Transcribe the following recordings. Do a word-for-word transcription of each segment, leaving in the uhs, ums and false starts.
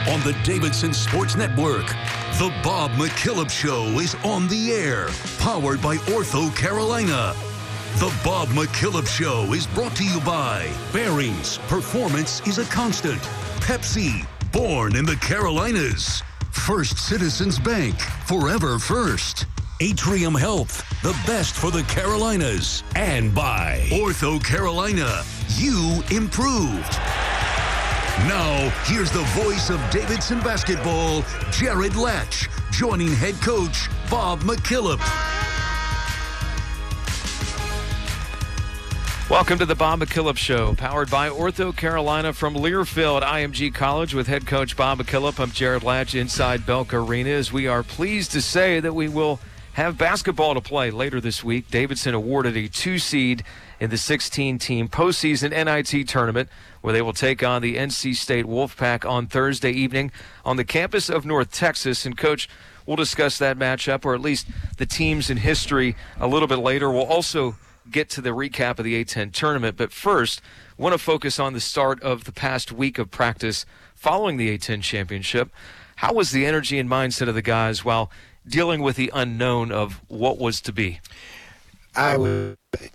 on the Davidson Sports Network. The Bob McKillop Show is on the air, powered by Ortho Carolina. The Bob McKillop Show is brought to you by Bearings. Performance is a constant. Pepsi, born in the Carolinas. First Citizens Bank, forever first. Atrium Health, the best for the Carolinas. And by Ortho Carolina, you improved. Now, here's the voice of Davidson basketball, Jared Latch, joining head coach Bob McKillop. Welcome to the Bob McKillop Show, powered by Ortho Carolina from Learfield I M G College with head coach Bob McKillop. I'm Jared Latch inside Belk Arena, as we are pleased to say that we will have basketball to play later this week. Davidson awarded a two seed in the sixteen-team postseason N I T tournament, where they will take on the N C State Wolfpack on Thursday evening on the campus of North Texas. And, Coach, we'll discuss that matchup, or at least the teams in history, a little bit later. We'll also get to the recap of the A ten tournament. But first, I want to focus on the start of the past week of practice following the A ten championship. How was the energy and mindset of the guys while dealing with the unknown of what was to be? I was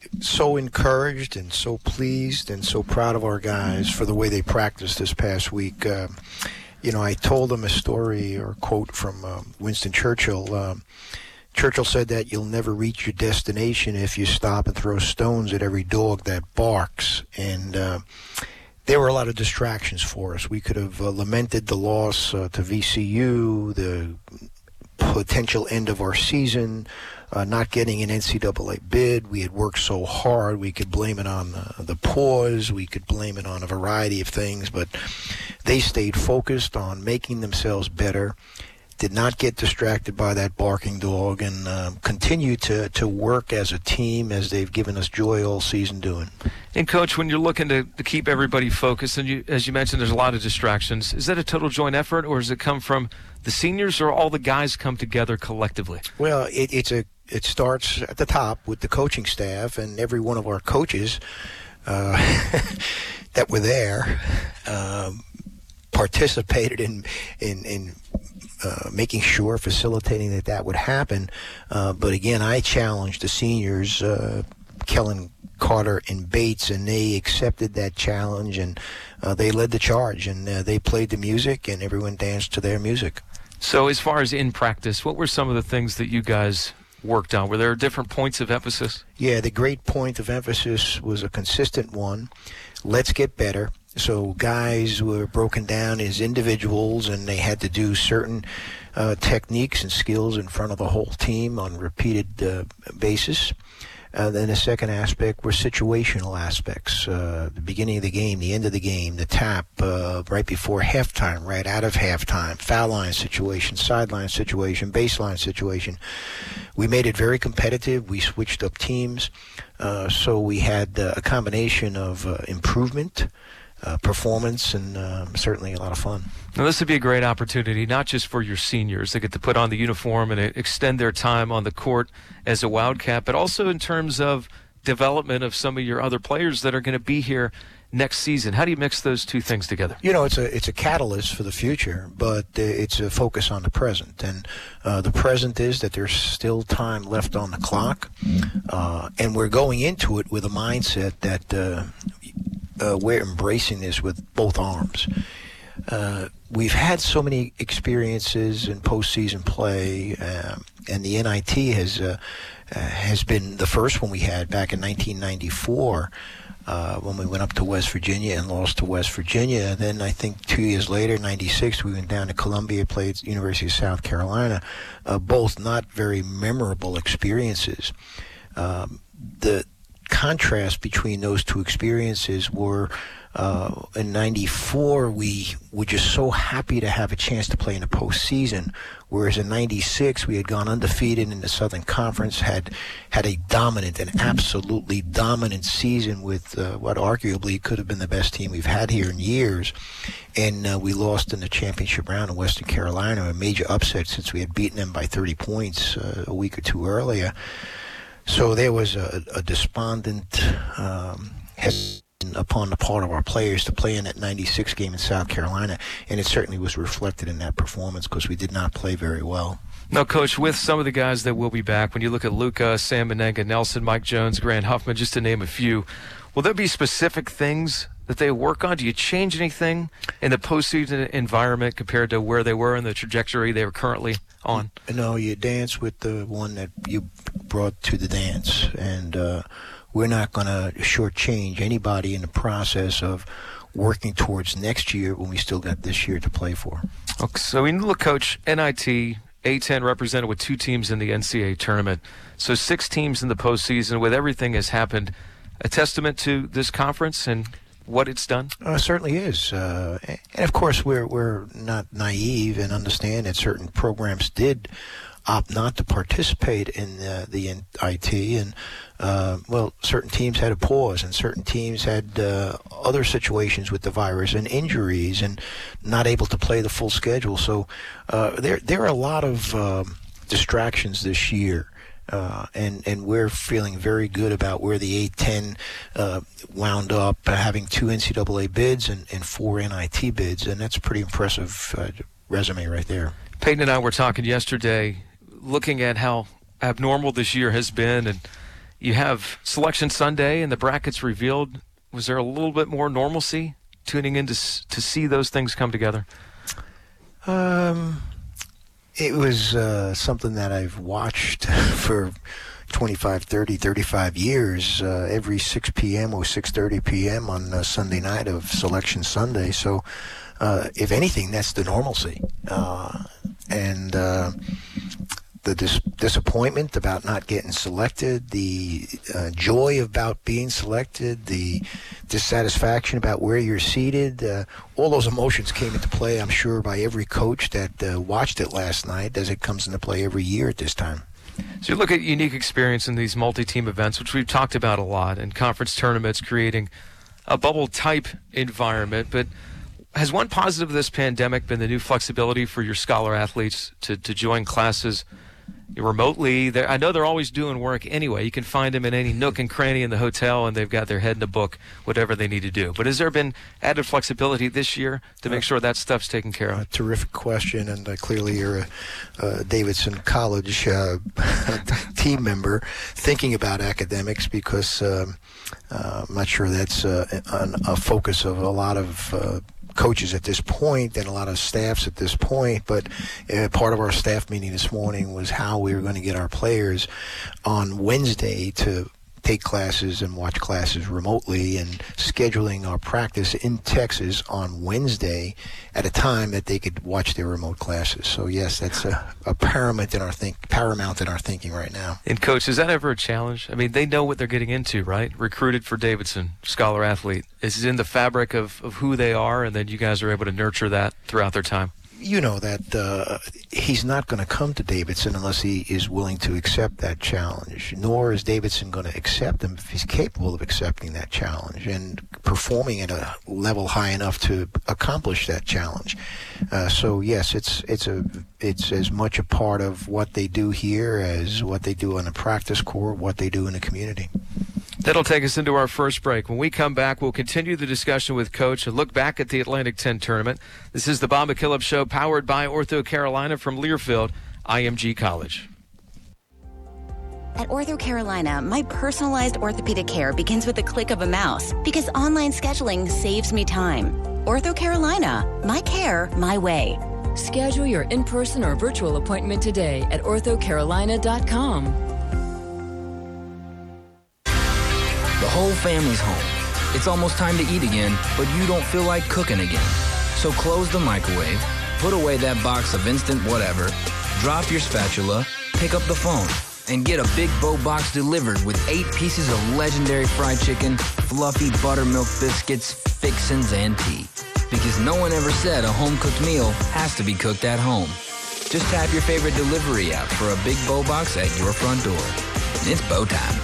so encouraged and so pleased and so proud of our guys for the way they practiced this past week. Uh, you know, I told them a story or a quote from uh, Winston Churchill. Uh, Churchill said that you'll never reach your destination if you stop and throw stones at every dog that barks. And uh, there were a lot of distractions for us. We could have uh, lamented the loss uh, to V C U, the potential end of our season, uh, not getting an N C double A bid. We had worked so hard. We could blame it on the, the pause. We could blame it on a variety of things, but they stayed focused on making themselves better, did not get distracted by that barking dog, and uh, continue to, to work as a team as they've given us joy all season doing. And, Coach, when you're looking to, to keep everybody focused, and you, as you mentioned, there's a lot of distractions, is that a total joint effort, or does it come from the seniors, or all the guys come together collectively? Well, it, it's a it starts at the top with the coaching staff, and every one of our coaches uh, that were there um, participated in in, in uh, making sure, facilitating that that would happen. Uh, but again, I challenged the seniors, uh, Kellen, Carter, and Bates, and they accepted that challenge, and uh, they led the charge, and uh, they played the music, and everyone danced to their music. So as far as in practice, what were some of the things that you guys worked on? Were there different points of emphasis? Yeah, the great point of emphasis was a consistent one. Let's get better. So guys were broken down as individuals, and they had to do certain uh, techniques and skills in front of the whole team on a repeated uh, basis. Uh, then the second aspect were situational aspects. Uh, the beginning of the game, the end of the game, the tap uh, right before halftime, right out of halftime, foul line situation, sideline situation, baseline situation. We made it very competitive. We switched up teams. Uh, so we had uh, a combination of uh, improvement, uh, performance, and uh, certainly a lot of fun. Now, this would be a great opportunity, not just for your seniors. They get to put on the uniform and extend their time on the court as a Wildcat, but also in terms of development of some of your other players that are going to be here next season. How do you mix those two things together? You know, it's a it's a catalyst for the future, but uh, it's a focus on the present. And uh, the present is that there's still time left on the clock, uh, and we're going into it with a mindset that uh, uh, we're embracing this with both arms. Uh, we've had so many experiences in postseason play, uh, and the N I T has uh, uh, has been the first one we had back in nineteen ninety-four uh, when we went up to West Virginia and lost to West Virginia. And then I think two years later, ninety-six, we went down to Columbia, played University of South Carolina. Uh, both not very memorable experiences. Um, the contrast between those two experiences were uh, in ninety-four, we were just so happy to have a chance to play in the postseason, whereas in ninety-six, we had gone undefeated in the Southern Conference, had had a dominant, an absolutely dominant season with uh, what arguably could have been the best team we've had here in years, and uh, we lost in the championship round in Western Carolina, a major upset since we had beaten them by thirty points uh, a week or two earlier. So there was a, a despondent um, hesitancy upon the part of our players to play in that ninety-six game in South Carolina, and it certainly was reflected in that performance because we did not play very well. Now, Coach, with some of the guys that will be back, when you look at Luka, Sam Menenga, Nelson, Mike Jones, Grant Huffman, just to name a few, will there be specific things that they work on? Do you change anything in the postseason environment compared to where they were in the trajectory they were currently on? No, you dance with the one that you brought to the dance, and uh, we're not going to shortchange anybody in the process of working towards next year when we still got this year to play for. Okay, so when you look, Coach, N I T, A ten represented with two teams in the N C double A tournament, so six teams in the postseason with everything has happened. A testament to this conference and what it's done? Uh, certainly is. Uh, and, of course, we're we're not naive and understand that certain programs did opt not to participate in uh, the N I T. And, uh, well, certain teams had a pause, and certain teams had uh, other situations with the virus and injuries and not able to play the full schedule. So uh, there, there are a lot of um, distractions this year. Uh, and, and we're feeling very good about where the A ten uh, wound up, uh, having two N C double A bids and, and four N I T bids, and that's a pretty impressive uh, resume right there. Peyton and I were talking yesterday, looking at how abnormal this year has been, and you have Selection Sunday and the brackets revealed. Was there a little bit more normalcy tuning in to, to see those things come together? Um... It was uh, something that I've watched for twenty-five, thirty, thirty-five years, uh, every six p.m. or six thirty p.m. on uh, Sunday night of Selection Sunday. So, uh, if anything, that's the normalcy. Uh, and uh, the dis- disappointment about not getting selected, the uh, joy about being selected, the dissatisfaction about where you're seated, uh, all those emotions came into play, I'm sure, by every coach that uh, watched it last night, as it comes into play every year at this time. So you look at unique experience in these multi-team events, which we've talked about a lot, and conference tournaments creating a bubble-type environment, but has one positive of this pandemic been the new flexibility for your scholar athletes to, to join classes remotely? They're, I know they're always doing work anyway. You can find them in any nook and cranny in the hotel, and they've got their head in a book, whatever they need to do. But has there been added flexibility this year to make sure that stuff's taken care of? A terrific question, and uh, clearly you're a, a Davidson College uh, team member thinking about academics, because um, uh, I'm not sure that's uh, a, a focus of a lot of uh, coaches at this point and a lot of staffs at this point, but uh, part of our staff meeting this morning was how we were going to get our players on Wednesday to take classes and watch classes remotely, and scheduling our practice in Texas on Wednesday at a time that they could watch their remote classes. So yes, that's a, a paramount in our think paramount in our thinking right now. And Coach, is that ever a challenge? I mean, they know what they're getting into, right? Recruited for Davidson, scholar athlete. Is it in the fabric of, of who they are, and then you guys are able to nurture that throughout their time? You know that uh, he's not going to come to Davidson unless he is willing to accept that challenge, nor is Davidson going to accept him if he's capable of accepting that challenge and performing at a level high enough to accomplish that challenge. Uh, so yes, it's it's a it's as much a part of what they do here as what they do on the practice court, what they do in the community. That'll take us into our first break. When we come back, we'll continue the discussion with Coach and look back at the Atlantic ten tournament. This is the Bob McKillop Show, powered by Ortho Carolina from Learfield, I M G College. At Ortho Carolina, my personalized orthopedic care begins with the click of a mouse, because online scheduling saves me time. Ortho Carolina, my care, my way. Schedule your in-person or virtual appointment today at ortho carolina dot com. The whole family's home. It's almost time to eat again, but you don't feel like cooking again. So close the microwave, put away that box of instant whatever, drop your spatula, pick up the phone, and get a Big Bo box delivered with eight pieces of legendary fried chicken, fluffy buttermilk biscuits, fixins, and tea. Because no one ever said a home-cooked meal has to be cooked at home. Just tap your favorite delivery app for a Big Bo box at your front door. It's Bo time.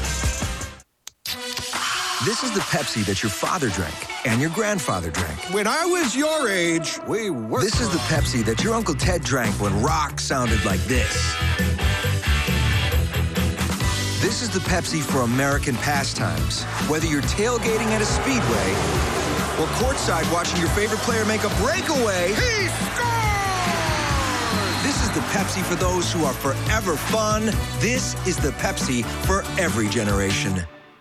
This is the Pepsi that your father drank and your grandfather drank. When I was your age, we worked. This is the Pepsi that your Uncle Ted drank when rock sounded like this. This is the Pepsi for American pastimes. Whether you're tailgating at a speedway or courtside watching your favorite player make a breakaway, he scores! This is the Pepsi for those who are forever fun. This is the Pepsi for every generation.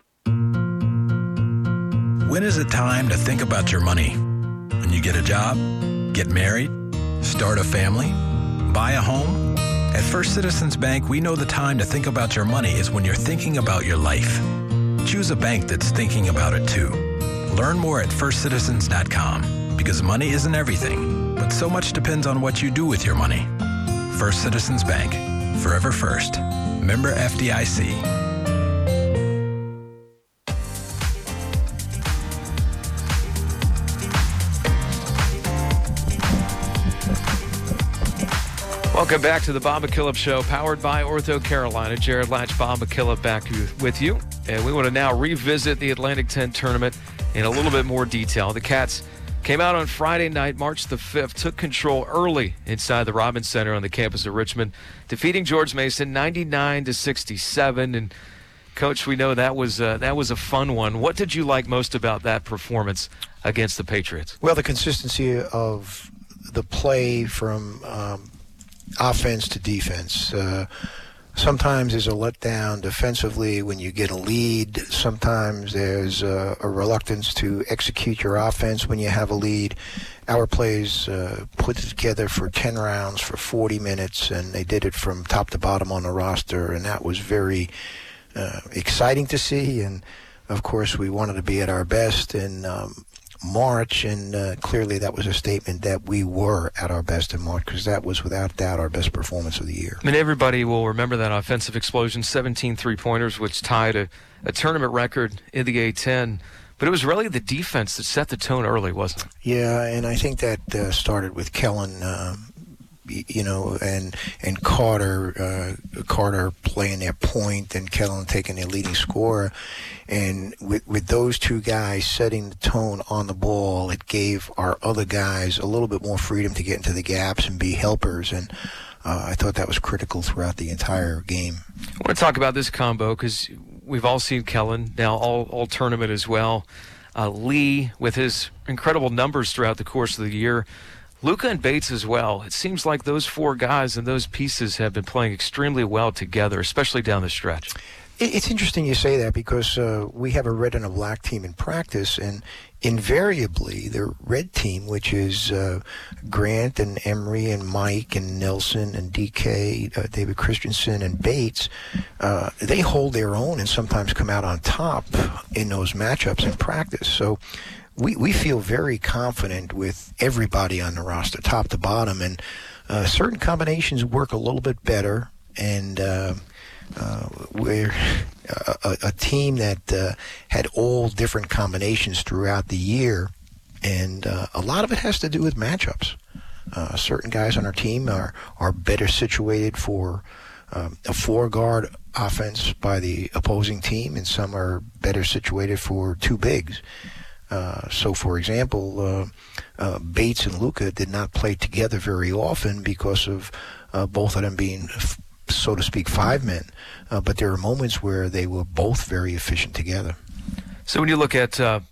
When is it time to think about your money? When you get a job, get married, start a family, buy a home? At First Citizens Bank, we know the time to think about your money is when you're thinking about your life. Choose a bank that's thinking about it too. Learn more at first citizens dot com because money isn't everything, but so much depends on what you do with your money. First Citizens Bank, forever first. Member F D I C. Welcome back to the Bob McKillop Show, powered by Ortho Carolina. Jared Latch, Bob McKillop back with you. And we want to now revisit the Atlantic ten tournament in a little bit more detail. The Cats came out on Friday night, March the fifth, took control early inside the Robins Center on the campus of Richmond, defeating George Mason ninety-nine to sixty-seven. And Coach, we know that was uh, that was a fun one. What did you like most about that performance against the Patriots? Well, the consistency of the play from um, offense to defense. Uh, sometimes there's a letdown defensively when you get a lead. Sometimes there's uh, a reluctance to execute your offense when you have a lead. Our players uh, put it together for ten rounds for forty minutes, and they did it from top to bottom on the roster, and that was very uh, exciting to see. And, of course, we wanted to be at our best in um, March, and uh, clearly that was a statement that we were at our best in March, because that was without doubt our best performance of the year. I mean, everybody will remember that offensive explosion, seventeen three-pointers, which tied a, a tournament record in the A ten. But it was really the defense that set the tone early, wasn't it? Yeah, and I think that uh, started with Kellen, uh, you know, and and Carter, uh, Carter playing their point, and Kellen taking their leading scorer. And with, with those two guys setting the tone on the ball, it gave our other guys a little bit more freedom to get into the gaps and be helpers. And uh, I thought that was critical throughout the entire game. I want to talk about this combo because we've all seen Kellen, now all, all tournament as well. Uh, Lee, with his incredible numbers throughout the course of the year. Luka and Bates as well. It seems like those four guys and those pieces have been playing extremely well together, especially down the stretch. It's interesting you say that because uh, we have a red and a black team in practice, and invariably the red team, which is uh, Grant and Emery and Mike and Nelson and D K, uh, David Christensen and Bates, uh, they hold their own and sometimes come out on top in those matchups in practice. So we, we feel very confident with everybody on the roster, top to bottom, and uh, certain combinations work a little bit better, and uh, Uh, we're a, a team that uh, had all different combinations throughout the year, and uh, a lot of it has to do with matchups. Uh, certain guys on our team are, are better situated for um, a four-guard offense by the opposing team, and some are better situated for two bigs. Uh, so, for example, uh, uh, Bates and Luka did not play together very often because of uh, both of them being f- so to speak, five men, uh, but there are moments where they were both very efficient together. So when you look at, uh,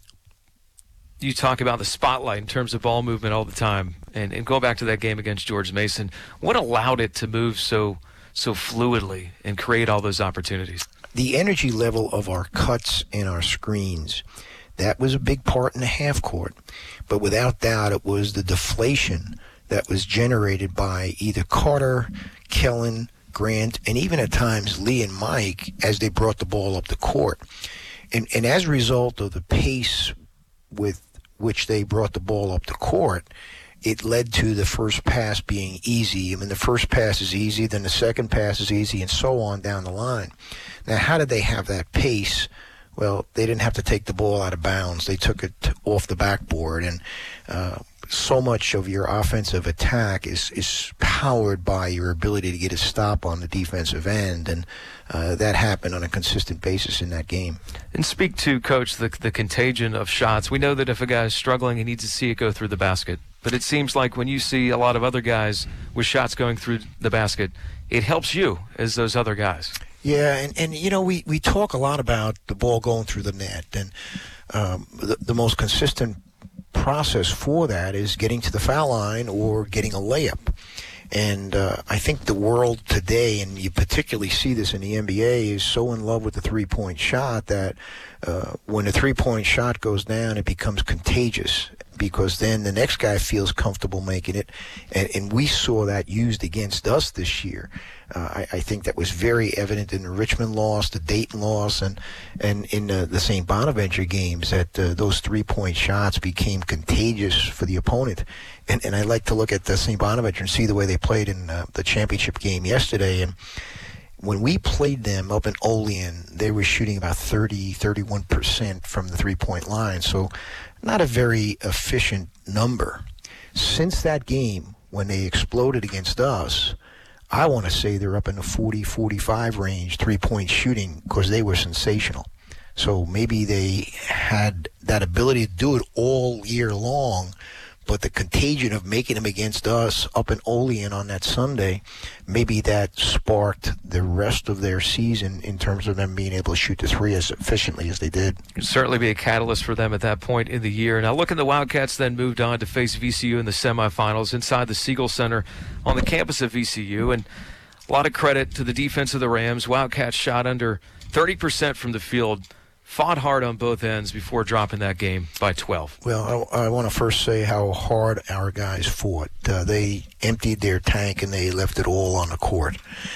you talk about the spotlight in terms of ball movement all the time, and, and go back to that game against George Mason, what allowed it to move so so fluidly and create all those opportunities? The energy level of our cuts and our screens, that was a big part in the half court, but without doubt it was the deflation that was generated by either Carter, Kellen, Grant, and even at times Lee and Mike as they brought the ball up the court. And, and as a result of the pace with which they brought the ball up the court, it led to the first pass being easy. I mean, the first pass is easy, then the second pass is easy, and so on down the line. Now, how did they have that pace? Well, they didn't have to take the ball out of bounds. They took it off the backboard, and uh, so much of your offensive attack is, is powered by your ability to get a stop on the defensive end, and uh, that happened on a consistent basis in that game. And speak to, Coach, the, the contagion of shots. We know that if a guy is struggling, he needs to see it go through the basket. But it seems like when you see a lot of other guys with shots going through the basket, it helps you as those other guys. Yeah, and, and you know, we, we talk a lot about the ball going through the net, and um, the, the most consistent process for that is getting to the foul line or getting a layup. And uh, I think the world today, and you particularly see this in the N B A, is so in love with the three-point shot that uh, when the three-point shot goes down, it becomes contagious, because then the next guy feels comfortable making it. And, and we saw that used against us this year. Uh, I, I think that was very evident in the Richmond loss, the Dayton loss, and, and in uh, the Saint Bonaventure games, that uh, those three-point shots became contagious for the opponent. And, and I like to look at the Saint Bonaventure and see the way they played in uh, the championship game yesterday. And when we played them up in Olean, they were shooting about thirty, thirty-one percent from the three-point line. So not a very efficient number. Since that game, when they exploded against us, I want to say they're up in the forty, forty-five range, three-point shooting, because they were sensational. So maybe they had that ability to do it all year long, but the contagion of making them against us up in Olean on that Sunday, maybe that sparked the rest of their season in terms of them being able to shoot the three as efficiently as they did. It'd certainly be a catalyst for them at that point in the year. Now, looking, the Wildcats then moved on to face V C U in the semifinals inside the Siegel Center on the campus of V C U. And a lot of credit to the defense of the Rams. Wildcats shot under thirty percent from the field, fought hard on both ends before dropping that game by twelve. Well, I, I want to first say how hard our guys fought. Uh, they emptied their tank and they left it all on the court.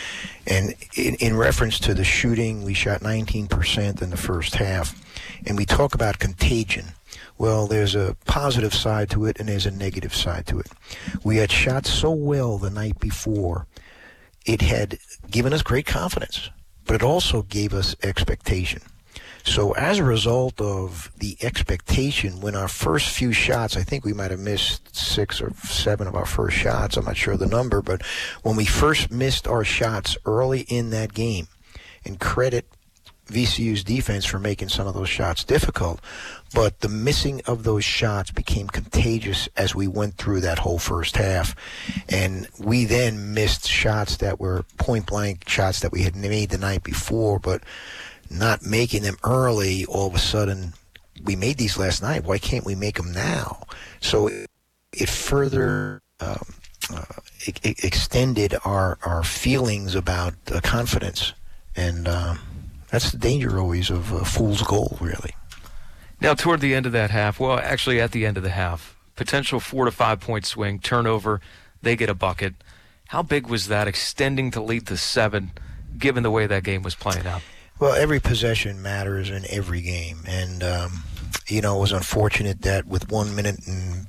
And in, in reference to the shooting, we shot nineteen percent in the first half. And we talk about contagion. Well, there's a positive side to it and there's a negative side to it. We had shot so well the night before, it had given us great confidence, but it also gave us expectation. So as a result of the expectation, when our first few shots, I think we might have missed six or seven of our first shots, I'm not sure the number, but when we first missed our shots early in that game, and credit V C U's defense for making some of those shots difficult, but the missing of those shots became contagious as we went through that whole first half. And we then missed shots that were point-blank shots that we had made the night before, but not making them early, all of a sudden, we made these last night. Why can't we make them now? So it, it further um, uh, it, it extended our, our feelings about uh, confidence. And um, that's the danger always of a fool's goal, really. Now, toward the end of that half, well, actually at the end of the half, potential four to five point swing, turnover, they get a bucket. How big was that, extending to lead to seven, given the way that game was playing out? Well, every possession matters in every game. And, um, you know, it was unfortunate that with one minute and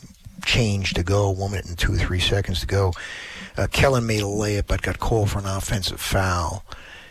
change to go, one minute and two, three seconds to go, uh, Kellen made a layup but got called for an offensive foul.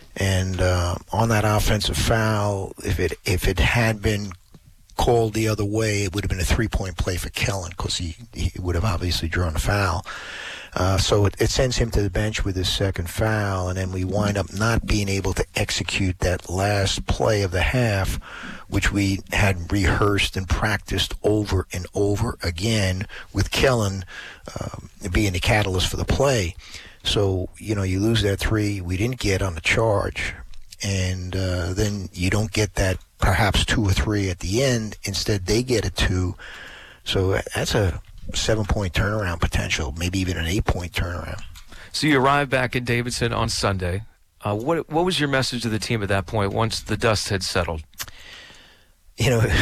And uh, on that offensive foul, if it if it had been called the other way, it would have been a three-point play for Kellen, because he, he would have obviously drawn a foul. Uh, so it, it sends him to the bench with his second foul, and then we wind up not being able to execute that last play of the half, which we had rehearsed and practiced over and over again, with Kellen uh, being the catalyst for the play. So, you know, you lose that three we didn't get on the charge, and uh, then you don't get that perhaps two or three at the end. Instead, they get a two. So that's a seven-point turnaround potential, maybe even an eight-point turnaround. So you arrived back in Davidson on Sunday. Uh, what what was your message to the team at that point once the dust had settled? You know,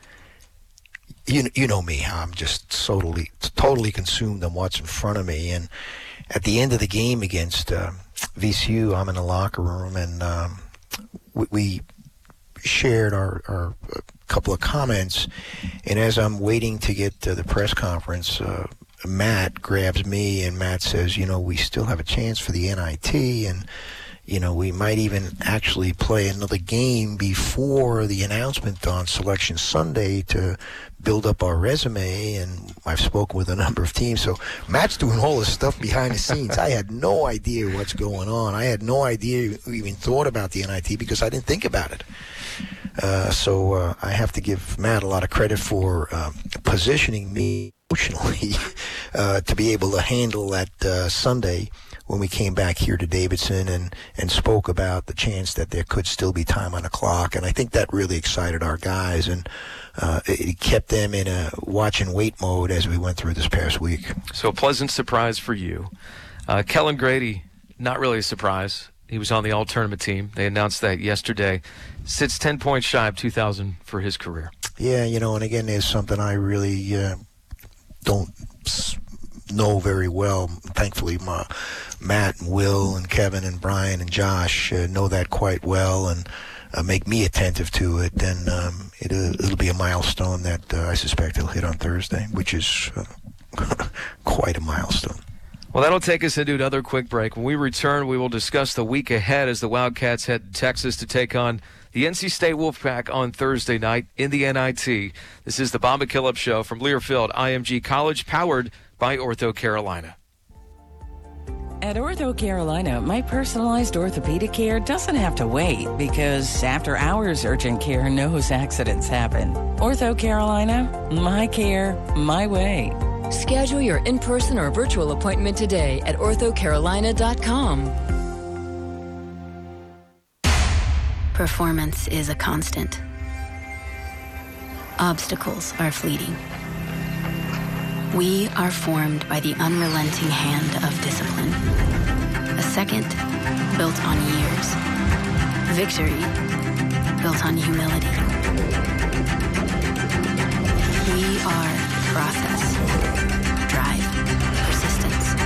you you know me, how I'm just totally totally consumed on what's in front of me. And at the end of the game against uh, V C U, I'm in the locker room, and um, we, we shared our, our uh, couple of comments. And as I'm waiting to get to the press conference, uh, Matt grabs me, and Matt says, you know, we still have a chance for the N I T, and you know, we might even actually play another game before the announcement on Selection Sunday to build up our resume. And I've spoken with a number of teams. So Matt's doing all this stuff behind the scenes. I had no idea what's going on. I had no idea who even thought about the N I T because I didn't think about it. Uh, so uh, I have to give Matt a lot of credit for uh, positioning me emotionally uh, to be able to handle that uh, Sunday when we came back here to Davidson and, and spoke about the chance that there could still be time on the clock. And I think that really excited our guys, and uh, it kept them in a watch and wait mode as we went through this past week. So a pleasant surprise for you. Uh, Kellen Grady, not really a surprise. He was on the all-tournament team. They announced that yesterday. Sits ten points shy of two thousand for his career. Yeah, you know, and again, there's something I really uh, don't know very well. Thankfully, my, Matt and Will and Kevin and Brian and Josh uh, know that quite well and uh, make me attentive to it. And um, it, uh, it'll be a milestone that uh, I suspect he'll hit on Thursday, which is uh, quite a milestone. Well, that'll take us into another quick break. When we return, we will discuss the week ahead as the Wildcats head to Texas to take on the N C State Wolfpack on Thursday night in the N I T. This is the Bob McKillop Show from Learfield I M G College, powered by Ortho Carolina. At Ortho Carolina, my personalized orthopedic care doesn't have to wait because after hours urgent care knows accidents happen. Ortho Carolina, my care, my way. Schedule your in-person or virtual appointment today at ortho carolina dot com. Performance is a constant. Obstacles are fleeting. We are formed by the unrelenting hand of discipline. A second built on years. Victory built on humility. We are process, drive, persistence.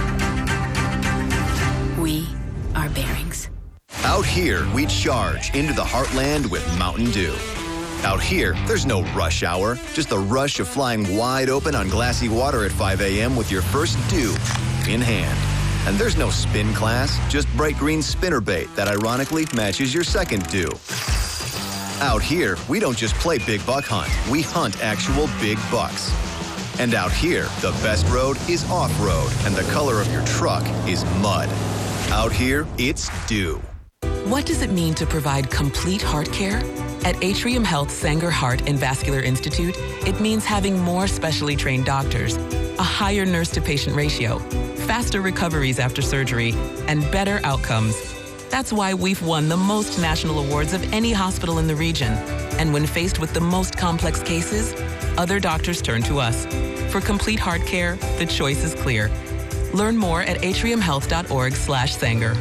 We are bearings. Out here, we charge into the heartland with Mountain Dew. Out here, there's no rush hour, just the rush of flying wide open on glassy water at five a.m. with your first dew in hand. And there's no spin class, just bright green spinnerbait that ironically matches your second dew. Out here, we don't just play big buck hunt, we hunt actual big bucks. And out here, the best road is off-road, and the color of your truck is mud. Out here, it's dew. What does it mean to provide complete heart care? At Atrium Health Sanger Heart and Vascular Institute, it means having more specially trained doctors, a higher nurse-to-patient ratio, faster recoveries after surgery, and better outcomes. That's why we've won the most national awards of any hospital in the region. And when faced with the most complex cases, other doctors turn to us. For complete heart care, the choice is clear. Learn more at atrium health dot org slash Sanger.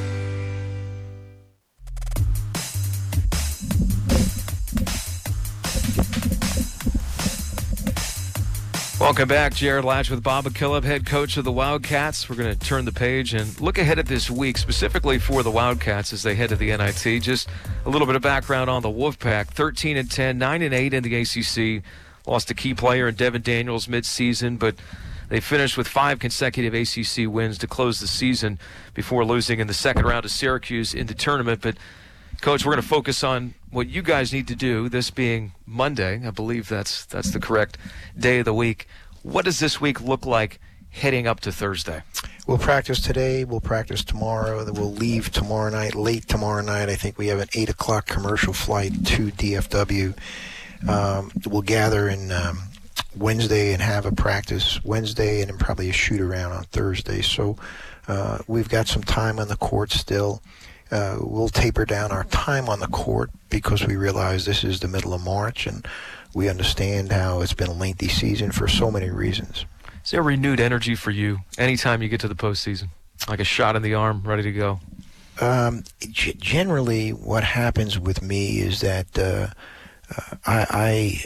Welcome back. Jared Latch with Bob McKillop, head coach of the Wildcats. We're going to turn the page and look ahead at this week, specifically for the Wildcats as they head to the N I T. Just a little bit of background on the Wolfpack. thirteen and ten, nine and eight in the A C C. Lost a key player in Devin Daniels mid-season, but they finished with five consecutive A C C wins to close the season before losing in the second round to Syracuse in the tournament. But, Coach, we're going to focus on what you guys need to do, this being Monday. I believe that's that's the correct day of the week. What does this week look like heading up to Thursday? We'll practice today. We'll practice tomorrow. Then we'll leave tomorrow night, late tomorrow night. I think we have an eight o'clock commercial flight to D F W. Um, we'll gather in um, Wednesday and have a practice Wednesday and then probably a shoot around on Thursday. So uh, we've got some time on the court still. Uh, we'll taper down our time on the court because we realize this is the middle of March and we understand how it's been a lengthy season for so many reasons. Is there renewed energy for you anytime you get to the postseason? Like a shot in the arm, ready to go? Um, g- generally, what happens with me is that uh, uh, I, I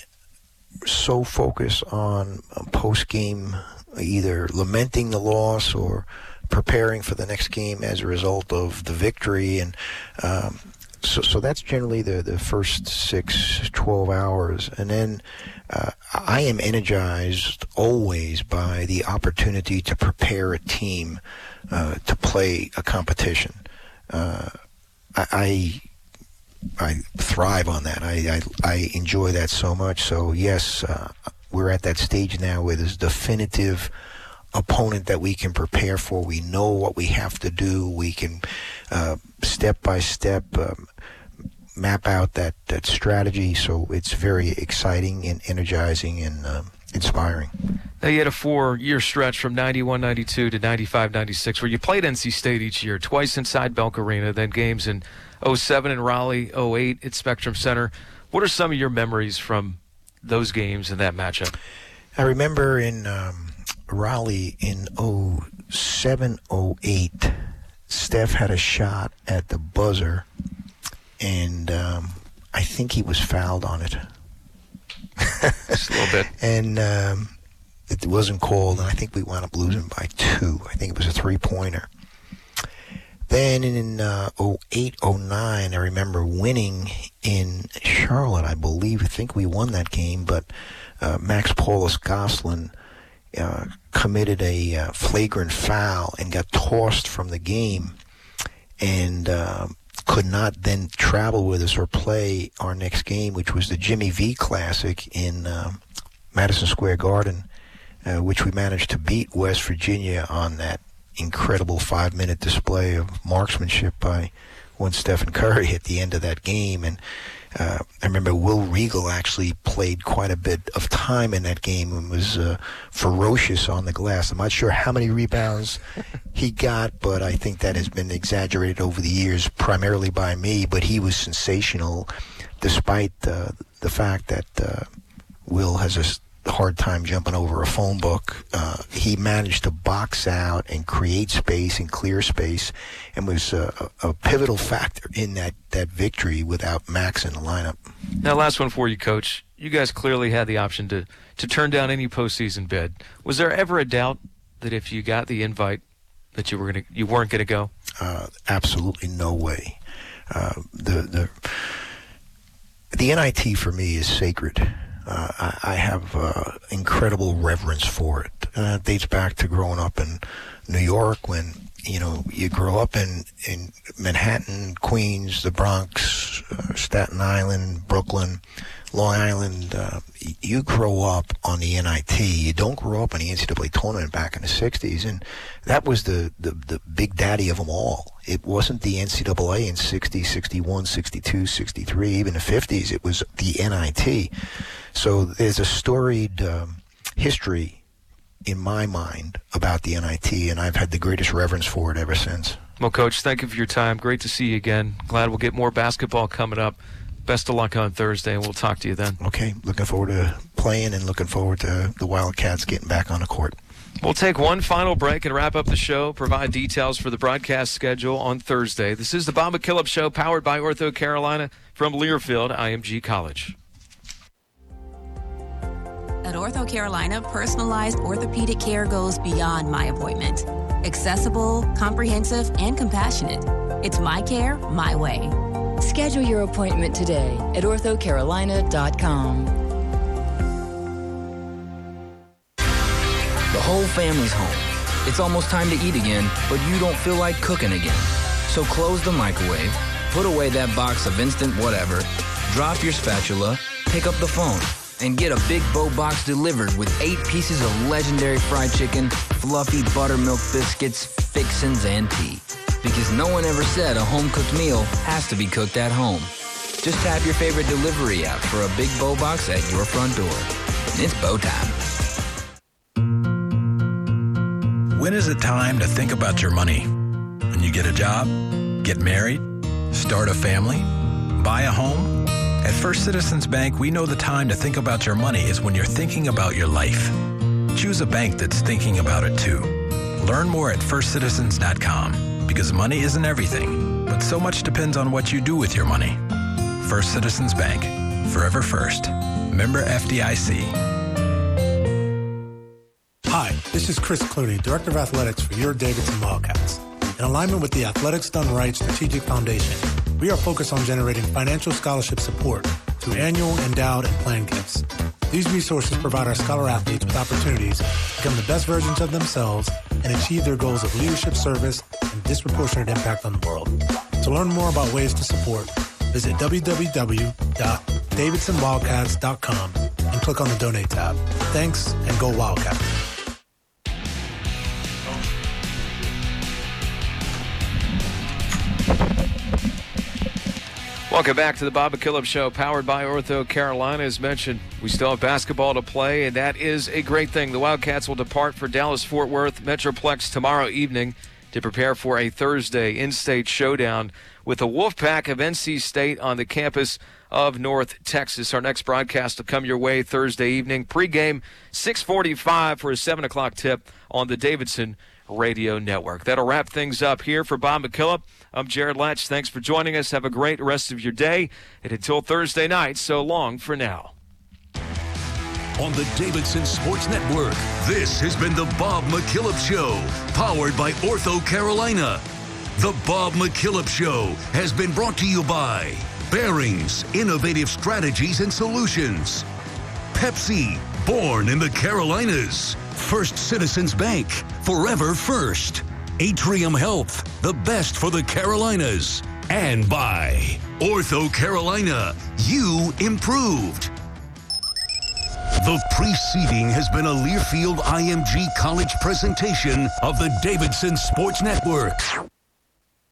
so focus on post-game either lamenting the loss or preparing for the next game as a result of the victory. And um, so, so that's generally the, the first six, twelve hours. And then uh, I am energized always by the opportunity to prepare a team uh, to play a competition. Uh, I, I I thrive on that. I, I, I enjoy that so much. So, yes, uh, we're at that stage now where there's definitive opponent that we can prepare for. We know what we have to do. We can uh, step by step um, map out that, that strategy. So it's very exciting and energizing, and um, inspiring. Now, you had a four-year stretch from ninety-one ninety-two to ninety-five ninety-six where you played N C State each year, twice inside Belk Arena, then games in oh seven in Raleigh, oh eight at Spectrum Center. What are some of your memories from those games and that matchup? I remember in um, Raleigh in oh seven oh eight, Steph had a shot at the buzzer, and um, I think he was fouled on it. Just a little bit. And um, it wasn't called, and I think we wound up losing by two. I think it was a three-pointer. Then in uh, oh eight oh nine, I remember winning in Charlotte, I believe. I think we won that game, but uh, Max Paulus Goslin uh, committed a uh, flagrant foul and got tossed from the game, and uh, could not then travel with us or play our next game, which was the Jimmy V Classic in uh, Madison Square Garden, uh, which we managed to beat West Virginia on that incredible five-minute display of marksmanship by one Stephen Curry at the end of that game. And uh, I remember Will Regal actually played quite a bit of time in that game and was uh, ferocious on the glass. I'm not sure how many rebounds he got, but I think that has been exaggerated over the years, primarily by me. But he was sensational, despite uh, the fact that uh, Will has a hard time jumping over a phone book. Uh, he managed to box out and create space and clear space, and was a, a pivotal factor in that, that victory without Max in the lineup. Now, last one for you, Coach. You guys clearly had the option to, to turn down any postseason bid. Was there ever a doubt that if you got the invite that you were gonna you weren't going to go? Uh, absolutely no way. Uh, the the the N I T for me is sacred. Uh, I, I have uh, incredible reverence for it. Uh, it dates back to growing up in New York, when, you know, you grow up in, in Manhattan, Queens, the Bronx, uh, Staten Island, Brooklyn, Long Island. Uh, you grow up on the N I T. You don't grow up in the N C double A tournament back in the sixties, and that was the, the, the big daddy of them all. It wasn't the N C double A in sixty, sixty-one, sixty-two, sixty-three, even the fifties. It was the N I T. So there's a storied um, history in my mind about the N I T, and I've had the greatest reverence for it ever since. Well, Coach, thank you for your time. Great to see you again. Glad we'll get more basketball coming up. Best of luck on Thursday, and we'll talk to you then. Okay, looking forward to playing and looking forward to the Wildcats getting back on the court. We'll take one final break and wrap up the show, provide details for the broadcast schedule on Thursday. This is the Bob McKillop Show, powered by Ortho Carolina from Learfield, I M G College. At Ortho Carolina, personalized orthopedic care goes beyond my appointment. Accessible, comprehensive, and compassionate. It's my care, my way. Schedule your appointment today at ortho carolina dot com. The whole family's home. It's almost time to eat again, but you don't feel like cooking again. So close the microwave, put away that box of instant whatever, drop your spatula, pick up the phone, and get a Big Bo box delivered with eight pieces of legendary fried chicken, fluffy buttermilk biscuits, fixins, and tea. Because no one ever said a home-cooked meal has to be cooked at home. Just tap your favorite delivery app for a Big Bo box at your front door. And it's Bo time. When is it time to think about your money? When you get a job, get married, start a family, buy a home? At First Citizens Bank, we know the time to think about your money is when you're thinking about your life. Choose a bank that's thinking about it too. Learn more at first citizens dot com, because money isn't everything, but so much depends on what you do with your money. First Citizens Bank, forever first. Member F D I C. Hi, this is Chris Clooney, Director of Athletics for your Davidson Wildcats. In alignment with the Athletics Done Right Strategic Foundation, we are focused on generating financial scholarship support through annual, endowed, and planned gifts. These resources provide our scholar athletes with opportunities to become the best versions of themselves and achieve their goals of leadership, service, and disproportionate impact on the world. To learn more about ways to support, visit w w w dot davidson wildcats dot com and click on the Donate tab. Thanks, and go Wildcats. Welcome back to the Bob McKillop Show, powered by Ortho Carolina. As mentioned, we still have basketball to play, and that is a great thing. The Wildcats will depart for Dallas-Fort Worth Metroplex tomorrow evening to prepare for a Thursday in-state showdown with the Wolfpack of N C State on the campus of North Texas. Our next broadcast will come your way Thursday evening. Pre-game, six forty-five for a seven o'clock tip on the Davidson Radio Network. That'll wrap things up here for Bob McKillop. I'm Jared Latch. Thanks for joining us. Have a great rest of your day. And until Thursday night, so long for now. On the Davidson Sports Network, this has been the Bob McKillop Show, powered by Ortho Carolina. The Bob McKillop Show has been brought to you by Bearings, Innovative Strategies and Solutions. Pepsi, born in the Carolinas. First Citizens Bank, forever first. Atrium Health, the best for the Carolinas. And by Ortho Carolina, you improved. The preceding has been a Learfield I M G College presentation of the Davidson Sports Network.